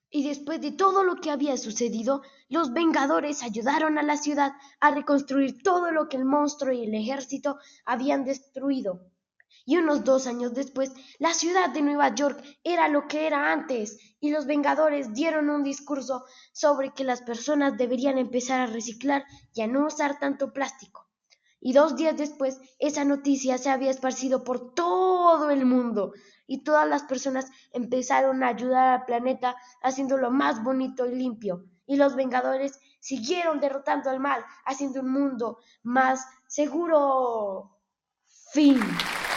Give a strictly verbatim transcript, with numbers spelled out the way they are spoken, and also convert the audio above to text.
Y después de todo lo que había sucedido, los Vengadores ayudaron a la ciudad a reconstruir todo lo que el monstruo y el ejército habían destruido. Y unos dos años después, la ciudad de Nueva York era lo que era antes, y los Vengadores dieron un discurso sobre que las personas deberían empezar a reciclar y a no usar tanto plástico. Y dos días después, esa noticia se había esparcido por todo el mundo, y todas las personas empezaron a ayudar al planeta haciéndolo más bonito y limpio. Y los Vengadores siguieron derrotando al mal, haciendo un mundo más seguro. Fin.